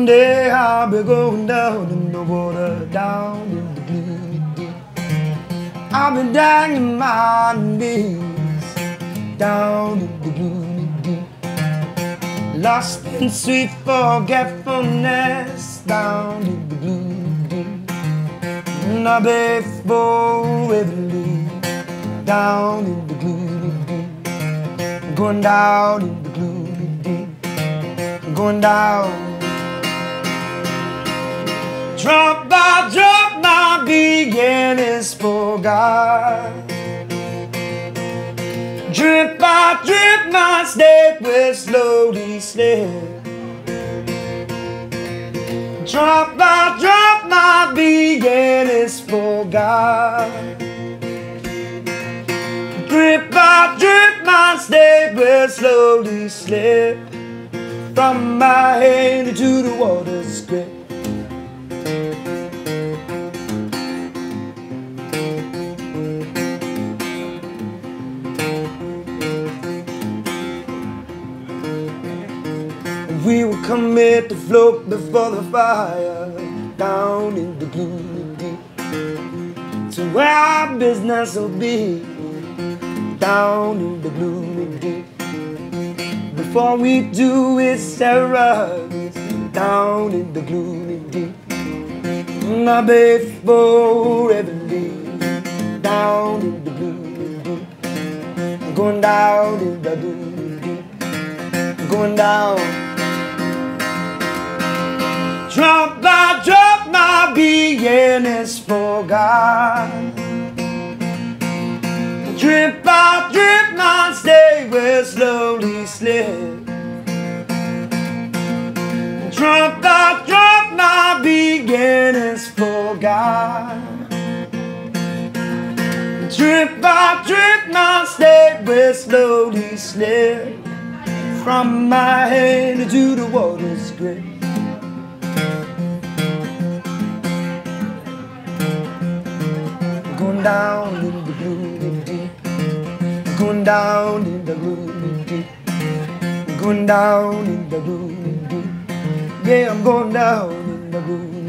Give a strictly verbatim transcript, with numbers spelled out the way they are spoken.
Someday I'll be going down in the water, down in the gloomy deep. I'll be dragging my knees down in the gloomy deep. Lost in sweet forgetfulness down in the gloomy deep. And I'll be foreverly down in the gloomy deep. Going down in the gloomy deep. Going down. Drop by drop, my being is forgot. Drip by drip, my step will slowly slip. Drop by drop, my being is forgot. Drip by drip, my step will slowly slip from my hand into the water's grip. We will commit to float before the fire down in the gloomy deep, to where our business will be down in the gloomy deep. Before we do it's errors down in the gloomy deep. And I'll be foreverly down in the gloomy deep. I'm going down in the gloomy deep. I'm going down. Drop by drop, my being is forgot. Drip by drip, my stay will slowly slip. Drop by drop, my being is forgot. Drip by drip, my stay will slowly slip from my hand into the water's grip. Going down in the gloomy deep. Going down in the gloomy deep. Going down in the gloomy deep. Yeah, I'm going down in the gloomy deep.